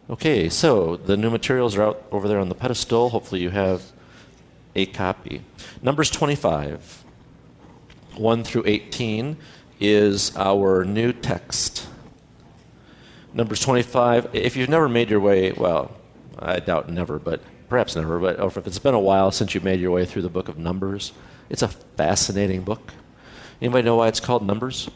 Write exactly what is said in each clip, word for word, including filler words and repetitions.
Okay, so the new materials are out over there on the pedestal. Hopefully you have a copy. Numbers twenty-five, one through eighteen, is our new text. Numbers twenty-five, if you've never made your way, well, I doubt never, but perhaps never, but if it's been a while since you've made your way through the book of Numbers, it's a fascinating book. Anybody know why it's called Numbers?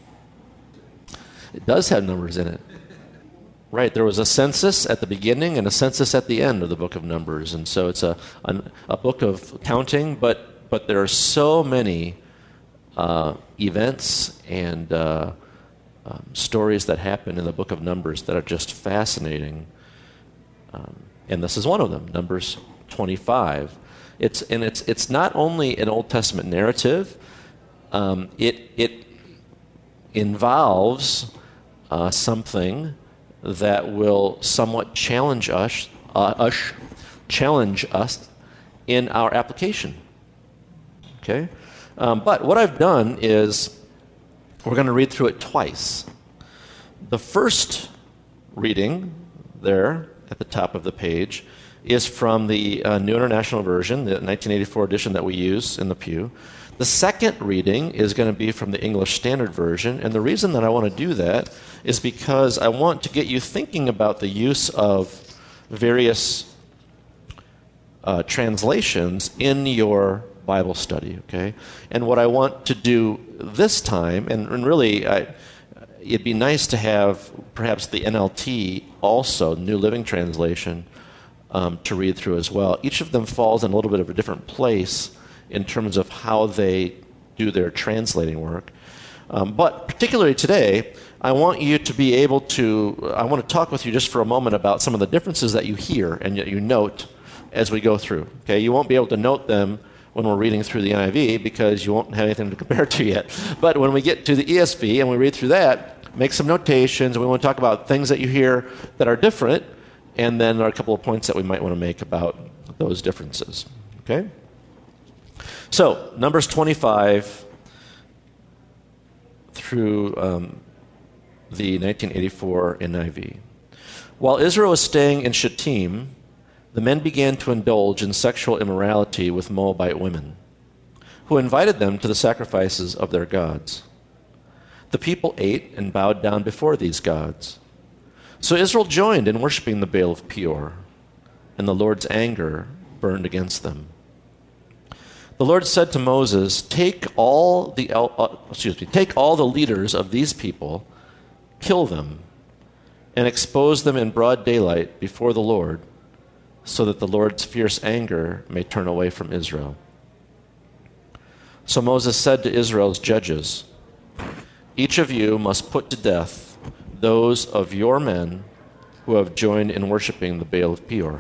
It does have numbers in it. Right, there was a census at the beginning and a census at the end of the book of Numbers, and so it's a a, a book of counting, but but there are so many uh, events and uh, um, stories that happen in the book of Numbers that are just fascinating, um, and this is one of them, Numbers twenty-five. It's and it's it's not only an Old Testament narrative; um, it it involves uh, something that will somewhat challenge us, uh, us, challenge us in our application. Okay, um, but what I've done is we're going to read through it twice. The first reading there at the top of the page is from the uh, New International Version, the nineteen eighty-four edition that we use in the pew. The second reading is going to be from the English Standard Version, and the reason that I want to do that is because I want to get you thinking about the use of various uh, translations in your Bible study, okay? And what I want to do this time, and, and really I, it'd be nice to have perhaps the N L T also, New Living Translation, um, to read through as well. Each of them falls in a little bit of a different place in terms of how they do their translating work. Um, but particularly today, I want you to be able to, I want to talk with you just for a moment about some of the differences that you hear and that you note as we go through. Okay, you won't be able to note them when we're reading through the N I V because you won't have anything to compare to yet. But when we get to the E S V and we read through that, make some notations, and we want to talk about things that you hear that are different, and then there are a couple of points that we might want to make about those differences. Okay? So, Numbers twenty-five through um, the nineteen eighty-four N I V. While Israel was staying in Shittim, the men began to indulge in sexual immorality with Moabite women, who invited them to the sacrifices of their gods. The people ate and bowed down before these gods. So Israel joined in worshiping the Baal of Peor, and the Lord's anger burned against them. The Lord said to Moses, "Take all the uh, excuse me, take all the leaders of these people, kill them, and expose them in broad daylight before the Lord, so that the Lord's fierce anger may turn away from Israel." So Moses said to Israel's judges, "Each of you must put to death those of your men who have joined in worshiping the Baal of Peor."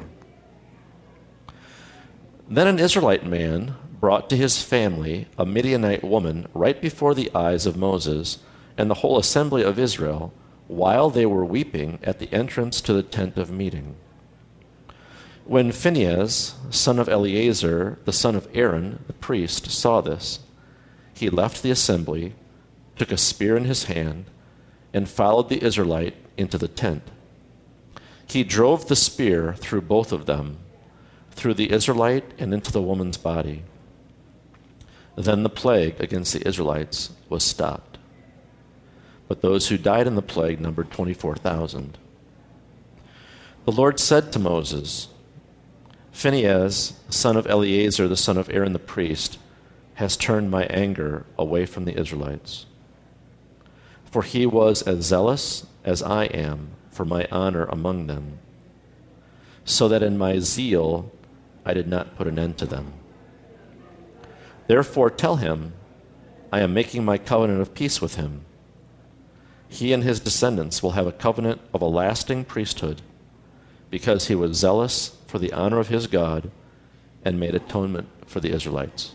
Then an Israelite man brought to his family a Midianite woman right before the eyes of Moses and the whole assembly of Israel while they were weeping at the entrance to the tent of meeting. When Phinehas, son of Eleazar, the son of Aaron, the priest, saw this, he left the assembly, took a spear in his hand, and followed the Israelite into the tent. He drove the spear through both of them, through the Israelite and into the woman's body. Then the plague against the Israelites was stopped. But those who died in the plague numbered twenty-four thousand. The Lord said to Moses, "Phinehas, son of Eleazar, the son of Aaron the priest, has turned my anger away from the Israelites. For he was as zealous as I am for my honor among them, so that in my zeal I did not put an end to them. Therefore tell him, I am making my covenant of peace with him. He and his descendants will have a covenant of a lasting priesthood, because he was zealous for the honor of his God and made atonement for the Israelites."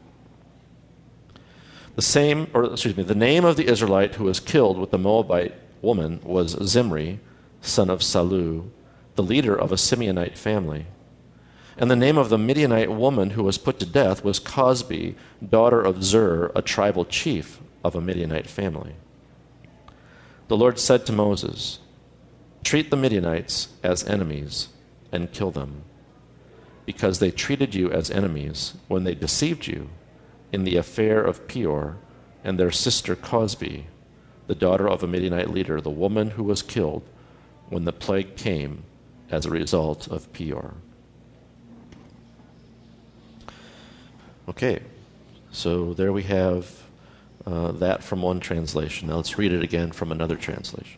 The same, or excuse me, the name of the Israelite who was killed with the Moabite woman was Zimri, son of Salu, the leader of a Simeonite family. And the name of the Midianite woman who was put to death was Cosbi, daughter of Zur, a tribal chief of a Midianite family. The Lord said to Moses, Treat the Midianites as enemies and kill them, because they treated you as enemies when they deceived you in the affair of Peor and their sister Cosbi, the daughter of a Midianite leader, the woman who was killed when the plague came as a result of Peor. Okay, so there we have uh, that from one translation. Now let's read it again from another translation.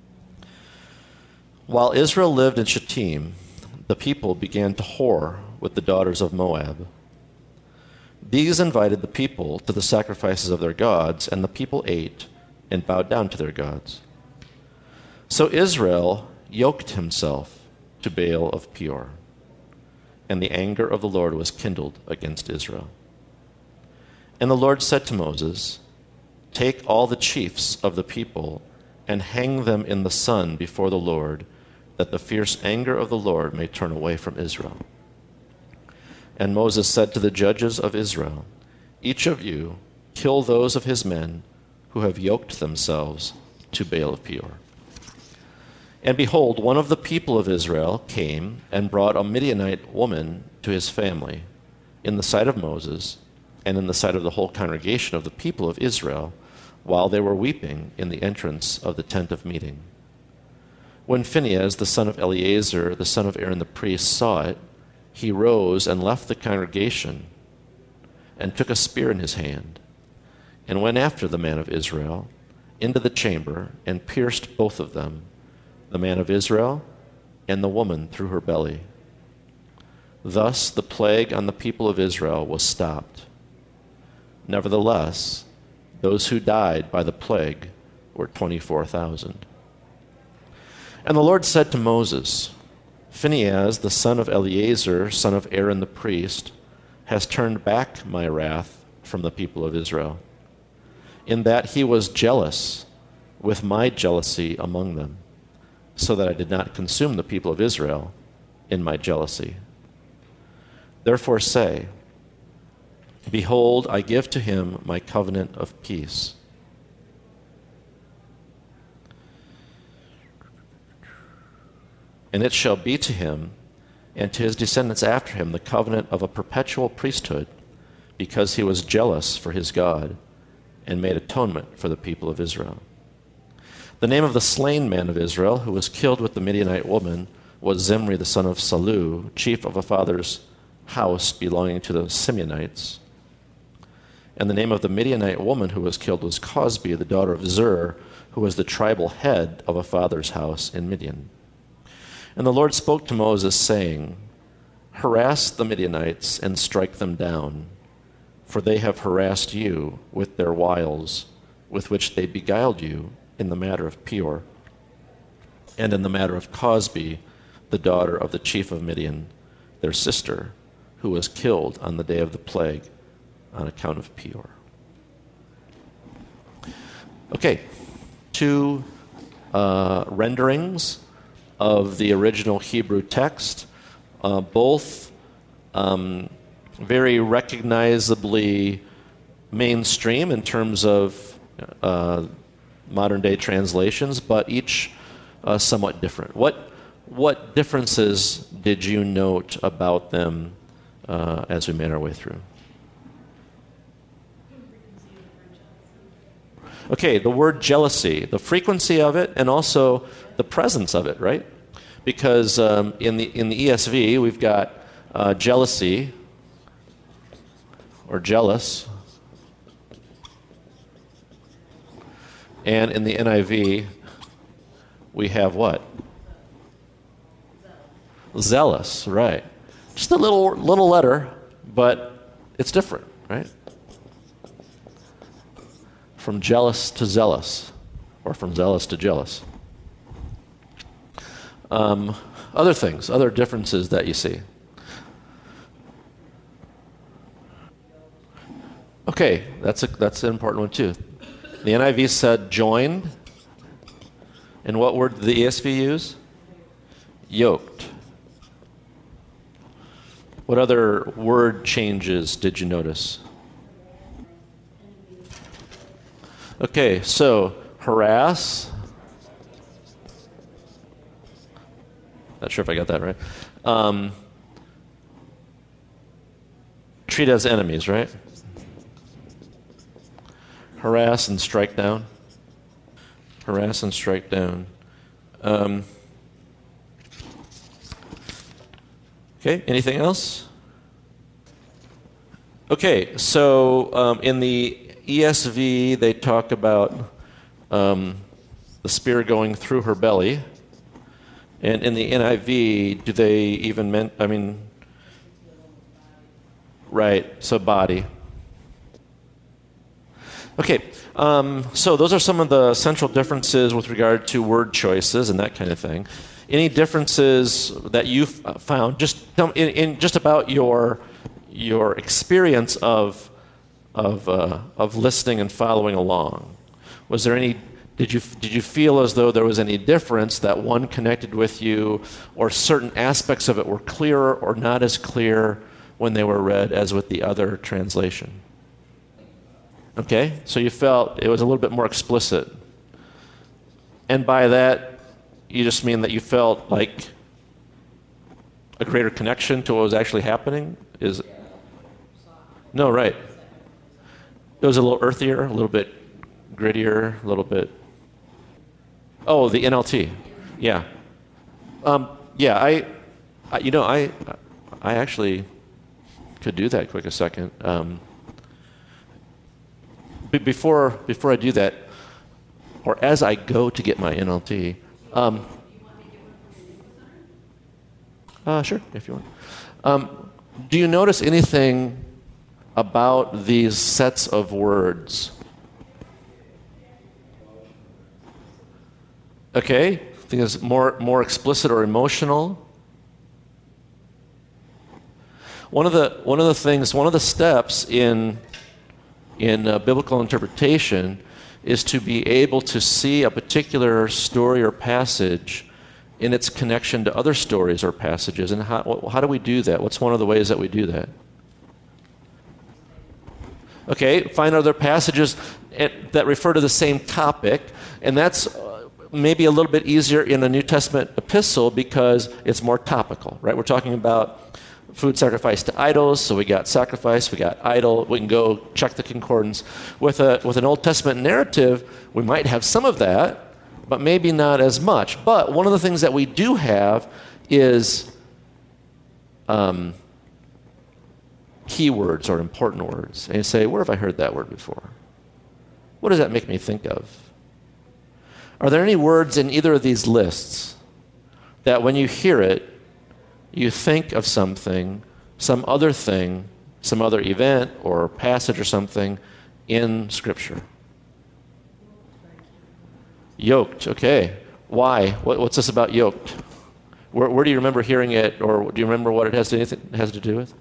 While Israel lived in Shittim, the people began to whore with the daughters of Moab. These invited the people to the sacrifices of their gods, and the people ate and bowed down to their gods. So Israel yoked himself to Baal of Peor, and the anger of the Lord was kindled against Israel. And the Lord said to Moses, "Take all the chiefs of the people and hang them in the sun before the Lord, that the fierce anger of the Lord may turn away from Israel." And Moses said to the judges of Israel, "Each of you kill those of his men who have yoked themselves to Baal of Peor." And behold, one of the people of Israel came and brought a Midianite woman to his family in the sight of Moses and in the sight of the whole congregation of the people of Israel, while they were weeping in the entrance of the tent of meeting. When Phinehas, the son of Eleazar, the son of Aaron the priest, saw it, he rose and left the congregation and took a spear in his hand and went after the man of Israel into the chamber and pierced both of them, the man of Israel and the woman through her belly. Thus the plague on the people of Israel was stopped. Nevertheless, those who died by the plague were twenty-four thousand. And the Lord said to Moses, "Phinehas, the son of Eleazar, son of Aaron the priest, has turned back my wrath from the people of Israel, in that he was jealous with my jealousy among them, so that I did not consume the people of Israel in my jealousy. Therefore say, Behold, I give to him my covenant of peace." And it shall be to him and to his descendants after him the covenant of a perpetual priesthood, because he was jealous for his God and made atonement for the people of Israel. The name of the slain man of Israel, who was killed with the Midianite woman, was Zimri the son of Salu, chief of a father's house belonging to the Simeonites. And the name of the Midianite woman who was killed was Cosbi, the daughter of Zur, who was the tribal head of a father's house in Midian. And the Lord spoke to Moses, saying, "Harass the Midianites and strike them down, for they have harassed you with their wiles, with which they beguiled you in the matter of Peor, and in the matter of Cosbi, the daughter of the chief of Midian, their sister, who was killed on the day of the plague on account of Peor." Okay, two uh, renderings of the original Hebrew text, uh, both um, very recognizably mainstream in terms of uh, modern-day translations, but each uh, somewhat different. What what differences did you note about them uh, as we made our way through? Okay, the word jealousy, the frequency of it, and also the presence of it, right? Because um, in the in the E S V we've got uh, jealousy or jealous, and in the N I V we have what? Zealous, right? Just a little little letter, but it's different, right? From jealous to zealous, or from zealous to jealous. Um, other things, other differences that you see. Okay, that's a, that's an important one too. The N I V said joined, and what word did the E S V use? Yoked. What other word changes did you notice? Okay, so harass, Not sure if I got that right. Um, treat as enemies, right? Harass and strike down. Harass and strike down. Um, okay, anything else? Okay, so um, in the E S V, they talk about um, the spear going through her belly. And in the N I V, do they even meant, I mean, right, so body. Okay, um, so those are some of the central differences with regard to word choices and that kind of thing. Any differences that you've found, just in, in just about your your experience of of uh, of listening and following along? Was there any? Did you did you feel as though there was any difference that one connected with you, or certain aspects of it were clearer or not as clear when they were read as with the other translation? Okay, so you felt it was a little bit more explicit. And by that, you just mean that you felt like a greater connection to what was actually happening? Is No, right. It was a little earthier, a little bit grittier, a little bit... Oh, the N L T. Yeah. Um, yeah, I, I, you know, I, I actually could do that quick a second. Um, b- before, before I do that, or as I go to get my N L T, um, uh, sure, if you want. Um, do you notice anything about these sets of words? Okay, I think it's more more explicit or emotional. One of the one of the things, one of the steps in in uh, biblical interpretation is to be able to see a particular story or passage in its connection to other stories or passages. And how how do we do that? What's one of the ways that we do that? Okay, find other passages that refer to the same topic, and that's maybe a little bit easier in a New Testament epistle because it's more topical, right? We're talking about food sacrificed to idols, so we got sacrifice, we got idol. We can go check the concordance. With a with an Old Testament narrative, we might have some of that, but maybe not as much. But one of the things that we do have is um, keywords or important words. And you say, where have I heard that word before? What does that make me think of? Are there any words in either of these lists that when you hear it, you think of something, some other thing, some other event or passage or something in Scripture? Yoked, okay. Why? What, what's this about yoked? Where, where do you remember hearing it, or do you remember what it has to, anything, has to do with?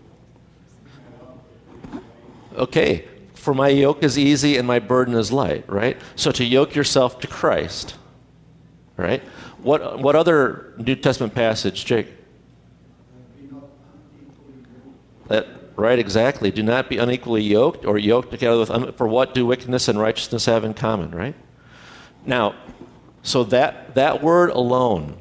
Okay. For my yoke is easy and my burden is light, right? So to yoke yourself to Christ, right? What what other New Testament passage, Jake? That, right, exactly. Do not be unequally yoked or yoked together with, un- for what do wickedness and righteousness have in common, right? Now, so that that word alone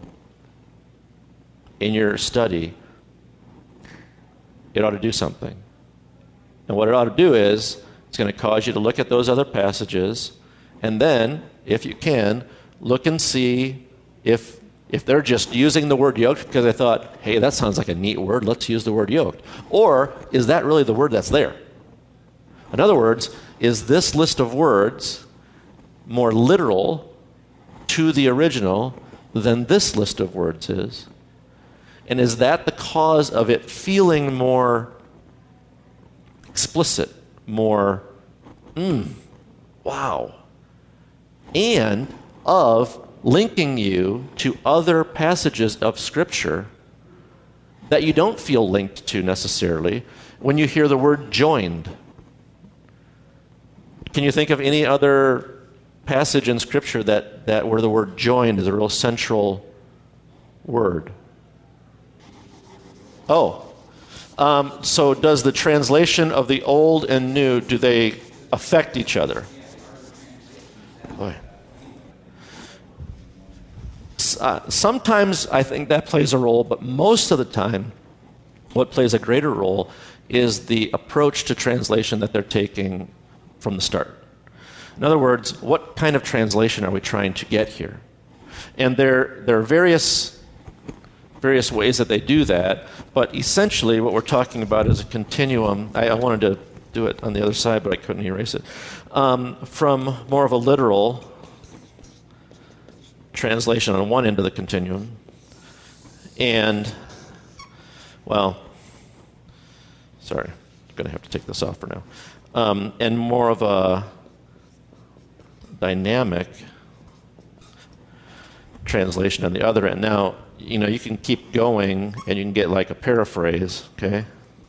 in your study, it ought to do something. And what it ought to do is, it's going to cause you to look at those other passages, and then, if you can, look and see if if they're just using the word yoked because they thought, hey, that sounds like a neat word, let's use the word yoked. Or is that really the word that's there? In other words, is this list of words more literal to the original than this list of words is? And is that the cause of it feeling more explicit? More, mm, wow, and of linking you to other passages of Scripture that you don't feel linked to necessarily when you hear the word joined. Can you think of any other passage in Scripture that, that where the word joined is a real central word? Oh. Um, so does the translation of the old and new, do they affect each other? Boy. uh, sometimes I think that plays a role, but most of the time, what plays a greater role is the approach to translation that they're taking from the start. In other words, what kind of translation are we trying to get here? And there, there are various, various ways that they do that, but essentially what we're talking about is a continuum. I, I wanted to do it on the other side, but I couldn't erase it. Um, from more of a literal translation on one end of the continuum, and, well, sorry, I'm going to have to take this off for now, um, and more of a dynamic translation on the other end. Now, you know, you can keep going, and you can get like a paraphrase, okay?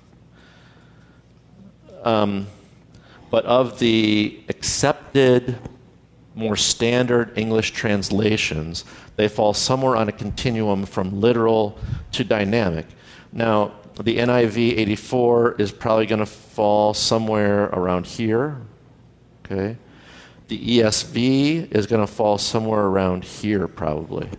Um, but of the accepted, more standard English translations, they fall somewhere on a continuum from literal to dynamic. Now, the N I V eighty-four is probably going to fall somewhere around here, okay? The E S V is going to fall somewhere around here, probably.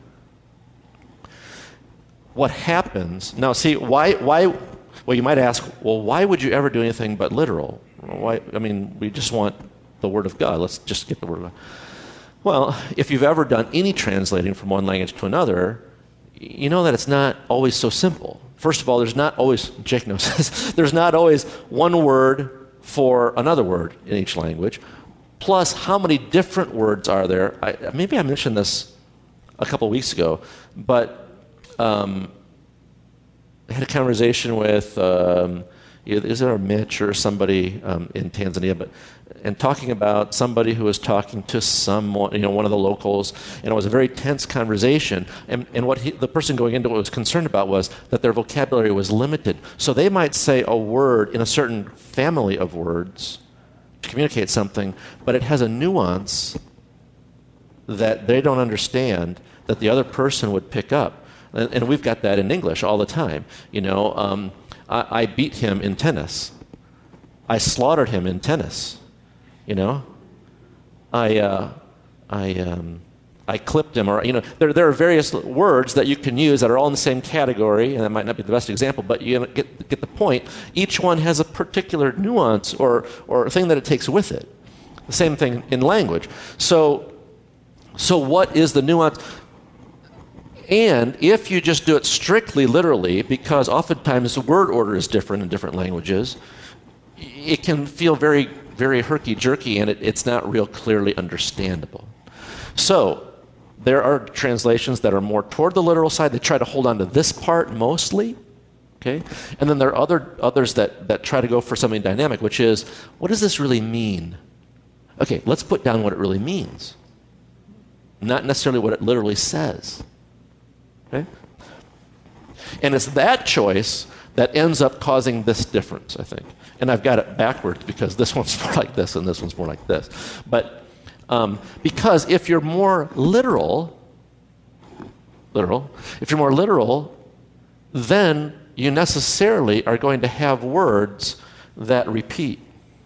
What happens, now see, why, why, well, you might ask, well, why would you ever do anything but literal? Why, I mean, we just want the Word of God. Let's just get the Word of God. Well, if you've ever done any translating from one language to another, you know that it's not always so simple. First of all, there's not always, Jake knows this, there's not always one word for another word in each language. Plus, how many different words are there? I, maybe I mentioned this a couple of weeks ago, but um, I had a conversation with, um, is there a Mitch or somebody um, in Tanzania, but and talking about somebody who was talking to someone, you know, one of the locals, and it was a very tense conversation. And, and what he, the person going into it was concerned about was that their vocabulary was limited. So they might say a word in a certain family of words to communicate something, but it has a nuance that they don't understand that the other person would pick up. And, and we've got that in English all the time. You know, um, I, I beat him in tennis. I slaughtered him in tennis. You know, I, uh, I, um, I clipped him, or you know, there there are various words that you can use that are all in the same category, and that might not be the best example, but you get get the point. Each one has a particular nuance or or thing that it takes with it. The same thing in language. So, so what is the nuance? And if you just do it strictly literally, because oftentimes the word order is different in different languages, it can feel very, very herky-jerky, and it, it's not real clearly understandable. So there are translations that are more toward the literal side. They try to hold on to this part mostly, okay? And then there are other others that, that try to go for something dynamic, which is, what does this really mean? Okay, let's put down what it really means, not necessarily what it literally says. Okay? And it's that choice that ends up causing this difference, I think. And I've got it backwards because this one's more like this and this one's more like this. But um, because if you're more literal, literal, if you're more literal, then you necessarily are going to have words that repeat.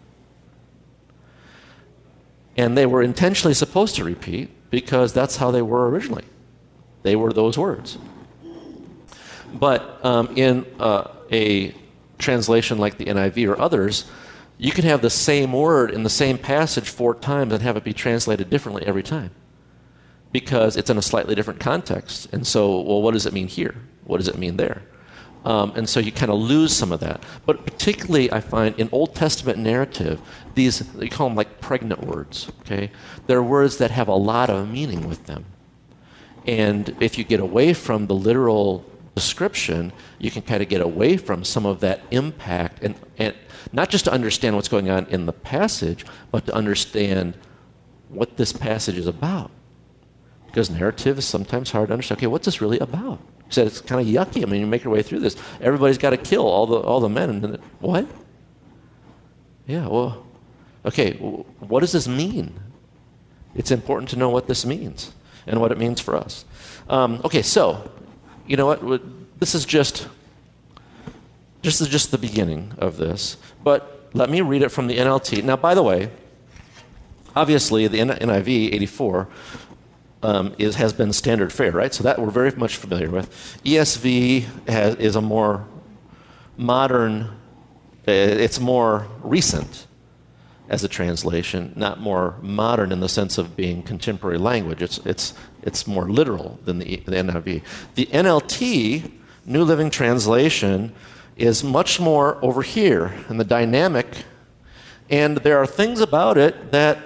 And they were intentionally supposed to repeat because that's how they were originally. They were those words. But um, in uh, a translation like the N I V or others, you can have the same word in the same passage four times and have it be translated differently every time because it's in a slightly different context. And so, well, what does it mean here? What does it mean there? Um, and so you kind of lose some of that. But particularly, I find in Old Testament narrative, these, you call them like pregnant words, okay? They're words that have a lot of meaning with them. And if you get away from the literal description, you can kind of get away from some of that impact, and, and not just to understand what's going on in the passage, but to understand what this passage is about. Because narrative is sometimes hard to understand. Okay, what's this really about? You said it's kind of yucky. I mean, you make your way through this. Everybody's got to kill all the all the men. And then, what? Yeah, well, okay, what does this mean? It's important to know what this means and what it means for us. Um, okay, so, you know what? This is just, this is just the beginning of this. But let me read it from the N L T. Now, by the way, obviously, the N I V eighty-four, um, is, has been standard fare, right? So that we're very much familiar with. E S V has, is a more modern, it's more recent as a translation, not more modern in the sense of being contemporary language. It's, it's, it's more literal than the, the N I V. The N L T, New Living Translation, is much more over here in the dynamic, and there are things about it that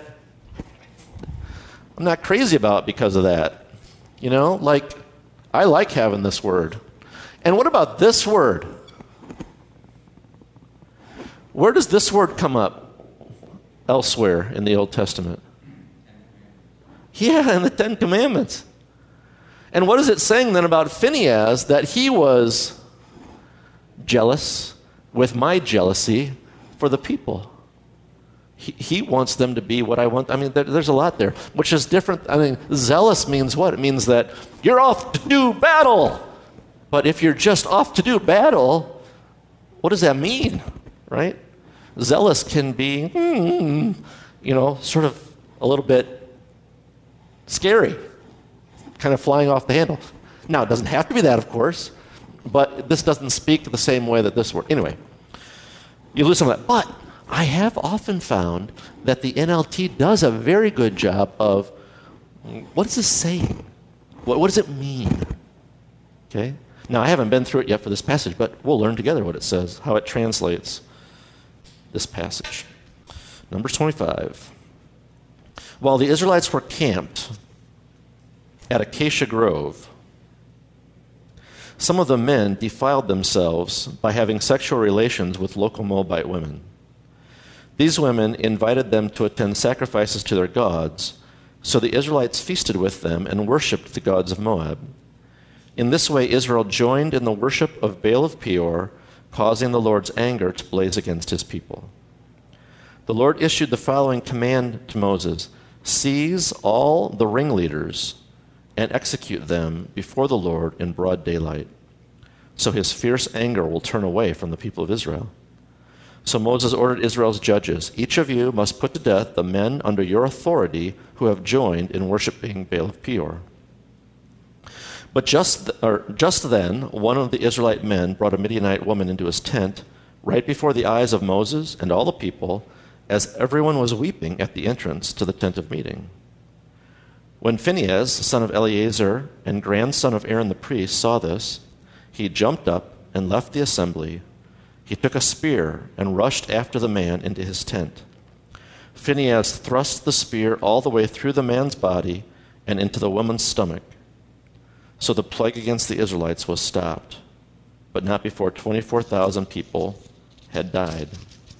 I'm not crazy about because of that. You know, like, I like having this word. And what about this word? Where does this word come up elsewhere in the Old Testament? Yeah, in the Ten Commandments. And what is it saying then about Phinehas? That he was jealous with my jealousy for the people. He, he wants them to be what I want. I mean, there, there's a lot there, which is different. I mean, zealous means what? It means that you're off to do battle. But if you're just off to do battle, what does that mean, right? Zealous can be, hmm, you know, sort of a little bit scary, kind of flying off the handle. Now, it doesn't have to be that, of course, but this doesn't speak the same way that this word. Anyway, you lose some of that. But I have often found that the N L T does a very good job of, what is this saying? What, what does it mean? Okay? Now, I haven't been through it yet for this passage, but we'll learn together what it says, how it translates this passage. Numbers twenty-five. While the Israelites were camped at Acacia Grove, some of the men defiled themselves by having sexual relations with local Moabite women. These women invited them to attend sacrifices to their gods, so the Israelites feasted with them and worshipped the gods of Moab. In this way, Israel joined in the worship of Baal of Peor, causing the Lord's anger to blaze against his people. The Lord issued the following command to Moses: seize all the ringleaders and execute them before the Lord in broad daylight, so his fierce anger will turn away from the people of Israel. So Moses ordered Israel's judges, each of you must put to death the men under your authority who have joined in worshiping Baal of Peor. But just, th- or just then, one of the Israelite men brought a Midianite woman into his tent, right before the eyes of Moses and all the people, as everyone was weeping at the entrance to the tent of meeting. When Phinehas, son of Eleazar and grandson of Aaron the priest, saw this, he jumped up and left the assembly. He took a spear and rushed after the man into his tent. Phinehas thrust the spear all the way through the man's body and into the woman's stomach. So the plague against the Israelites was stopped, but not before twenty-four thousand people had died.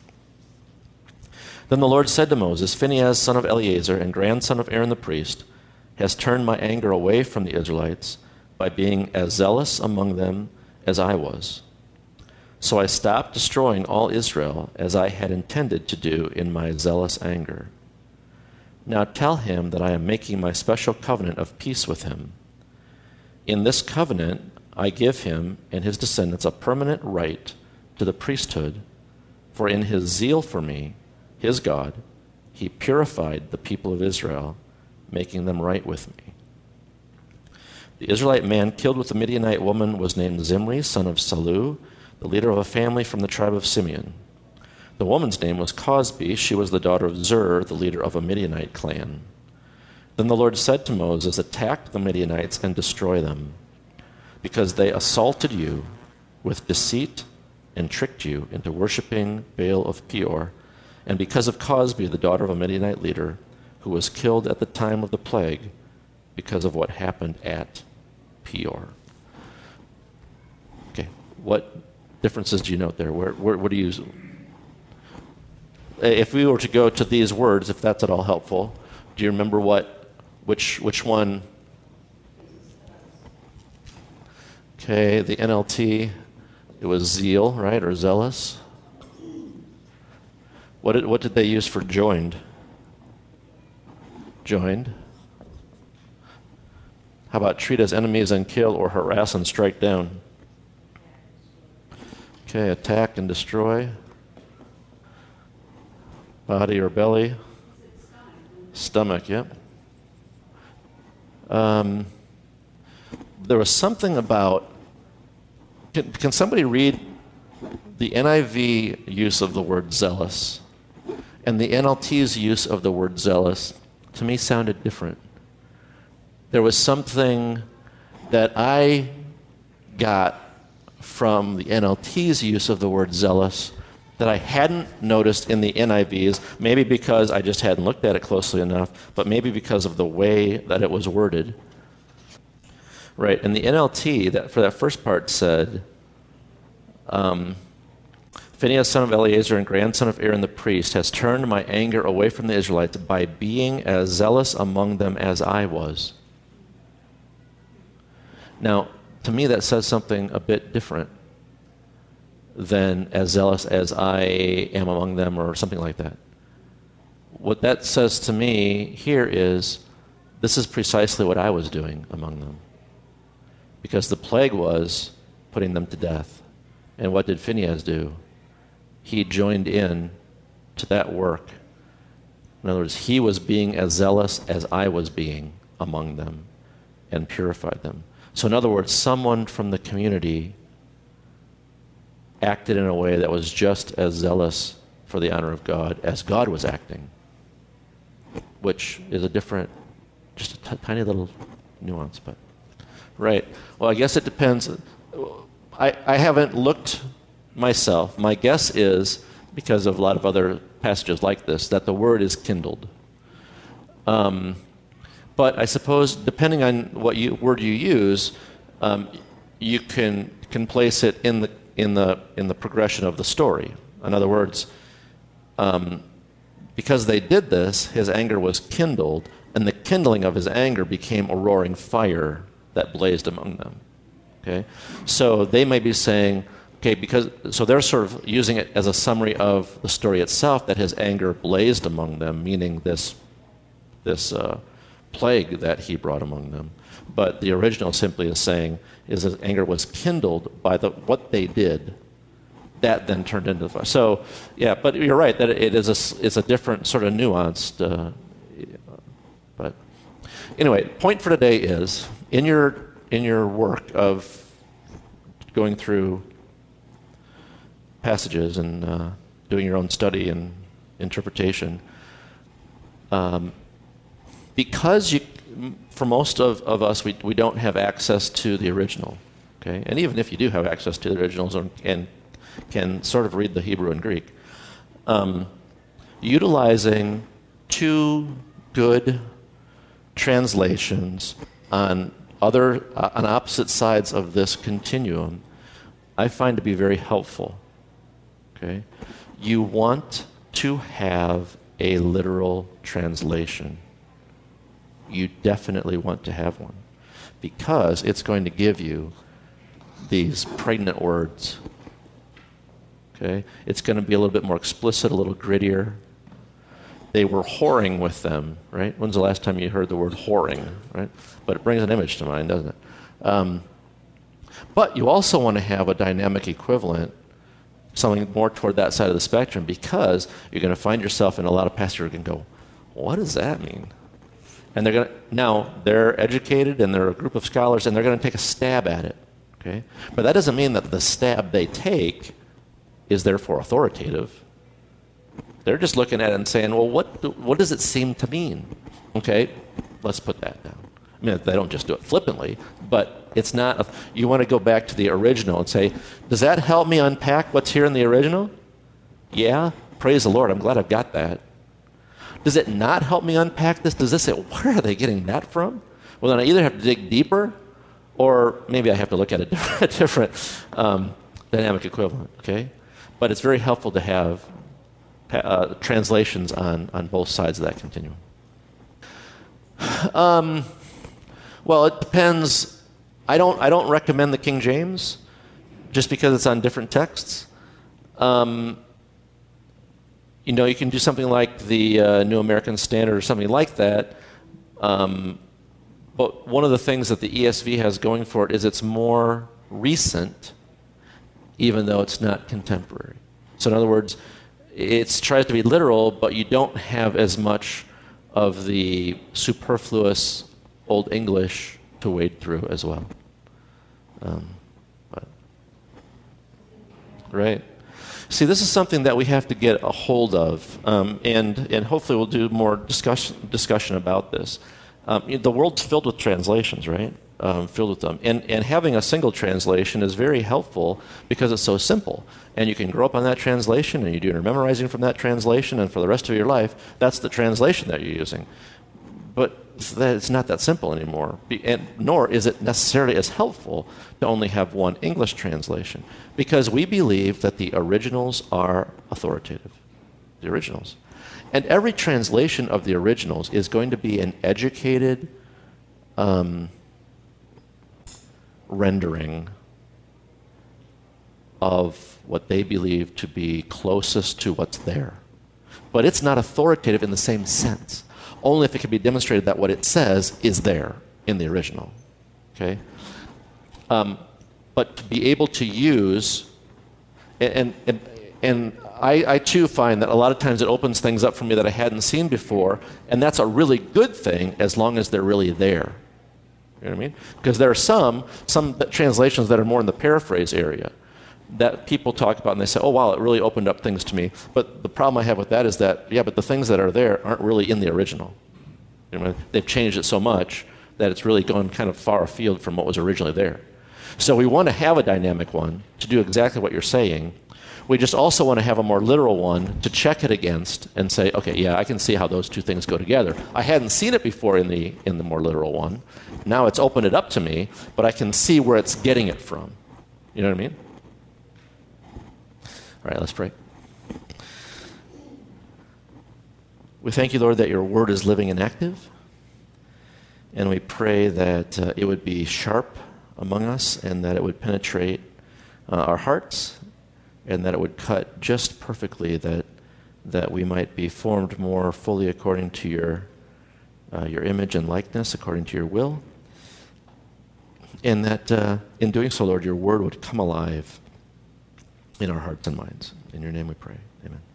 Then the Lord said to Moses, Phinehas, son of Eleazar and grandson of Aaron the priest, has turned my anger away from the Israelites by being as zealous among them as I was. So I stopped destroying all Israel as I had intended to do in my zealous anger. Now tell him that I am making my special covenant of peace with him. In this covenant, I give him and his descendants a permanent right to the priesthood, for in his zeal for me, his God, he purified the people of Israel, making them right with me. The Israelite man killed with the Midianite woman was named Zimri, son of Salu, the leader of a family from the tribe of Simeon. The woman's name was Cosbi. She was the daughter of Zur, the leader of a Midianite clan. Then the Lord said to Moses, attack the Midianites and destroy them, because they assaulted you with deceit and tricked you into worshiping Baal of Peor, and because of Cosbi, the daughter of a Midianite leader, who was killed at the time of the plague because of what happened at Peor. Okay, what differences do you note there? Where, where, what do you... If we were to go to these words, if that's at all helpful, do you remember what Which which one? Okay, the N L T, it was zeal, right, or zealous. What did what did they use for joined? Joined. How about treat as enemies and kill, or harass and strike down? Okay, attack and destroy. Body or belly? Stomach, yep. Um, there was something about, can, can somebody read the N I V use of the word zealous and the N L T's use of the word zealous, to me, sounded different. There was something that I got from the N L T's use of the word zealous that I hadn't noticed in the N I V's, maybe because I just hadn't looked at it closely enough, but maybe because of the way that it was worded. Right, and the N L T, that for that first part said, um, Phinehas, son of Eleazar and grandson of Aaron the priest, has turned my anger away from the Israelites by being as zealous among them as I was. Now, to me, that says something a bit different than as zealous as I am among them or something like that. What that says to me here is, this is precisely what I was doing among them. Because the plague was putting them to death. And what did Phinehas do? He joined in to that work. In other words, he was being as zealous as I was being among them and purified them. So in other words, someone from the community acted in a way that was just as zealous for the honor of God as God was acting, which is a different, just a t- tiny little nuance. But right. Well, I guess it depends. I, I haven't looked myself. My guess is, because of a lot of other passages like this, that the word is kindled. Um, but I suppose, depending on what you, word you use, um, you can can place it in the in the in the progression of the story. In other words, um, because they did this, his anger was kindled, and the kindling of his anger became a roaring fire that blazed among them. Okay, so they may be saying, okay, because so they're sort of using it as a summary of the story itself, that his anger blazed among them, meaning this this uh, plague that he brought among them. But the original simply is saying is his anger was kindled by the what they did, that then turned into the fire. So yeah, but you're right that it is a it's a different sort of nuanced. Uh, but anyway, point for today is in your in your work of going through passages and uh, doing your own study and interpretation, um, because you, for most of, of us, we, we don't have access to the original, okay? And even if you do have access to the originals and, and can sort of read the Hebrew and Greek, um, utilizing two good translations on other uh, on opposite sides of this continuum, I find to be very helpful. Okay, you want to have a literal translation. You definitely want to have one, because it's going to give you these pregnant words. Okay, it's going to be a little bit more explicit, a little grittier. They were whoring with them, right? When's the last time you heard the word whoring, right? But it brings an image to mind, doesn't it? Um, but you also want to have a dynamic equivalent, something more toward that side of the spectrum, because you're going to find yourself in a lot of passages who can go, what does that mean? And they're going to, now, they're educated and they're a group of scholars and they're going to take a stab at it, okay? But that doesn't mean that the stab they take is therefore authoritative. They're just looking at it and saying, well, what do, what does it seem to mean? Okay, let's put that down. I mean, they don't just do it flippantly, but it's not, a, you want to go back to the original and say, does that help me unpack what's here in the original? Yeah, praise the Lord, I'm glad I've got that. Does it not help me unpack this? Does this say, where are they getting that from? Well, then I either have to dig deeper, or maybe I have to look at a different, a different um, dynamic equivalent, okay? But it's very helpful to have Uh, translations on, on both sides of that continuum. Um, well, it depends. I don't I don't recommend the King James, just because it's on different texts. Um, you know, you can do something like the uh, New American Standard or something like that. Um, but one of the things that the E S V has going for it is it's more recent, even though it's not contemporary. So in other words, it tries to be literal, but you don't have as much of the superfluous Old English to wade through as well. Um, but, right. See, this is something that we have to get a hold of, um, and and hopefully we'll do more discussion discussion about this. Um, you know, the world's filled with translations, right? Um, filled with them, and and having a single translation is very helpful because it's so simple, and you can grow up on that translation, and you do your memorizing from that translation, and for the rest of your life, that's the translation that you're using. But that it's not that simple anymore, and nor is it necessarily as helpful to only have one English translation, because we believe that the originals are authoritative, the originals. And every translation of the originals is going to be an educated um, rendering of what they believe to be closest to what's there. But it's not authoritative in the same sense, only if it can be demonstrated that what it says is there in the original. Okay? Um, but to be able to use, and, and, and I, I too find that a lot of times it opens things up for me that I hadn't seen before, and that's a really good thing as long as they're really there. You know what I mean? Because there are some, some translations that are more in the paraphrase area that people talk about and they say, oh, wow, it really opened up things to me. But the problem I have with that is that, yeah, but the things that are there aren't really in the original. You know, they've changed it so much that it's really gone kind of far afield from what was originally there. So we want to have a dynamic one to do exactly what you're saying. We just also want to have a more literal one to check it against and say, okay, yeah, I can see how those two things go together. I hadn't seen it before in the in the more literal one. Now it's opened it up to me, but I can see where it's getting it from. You know what I mean? All right, let's pray. We thank you, Lord, that your word is living and active. And we pray that uh, it would be sharp among us and that it would penetrate uh, our hearts and that it would cut just perfectly, that that we might be formed more fully according to your uh, your image and likeness, according to your will. And that uh, in doing so, Lord, your word would come alive in our hearts and minds. In your name we pray. Amen.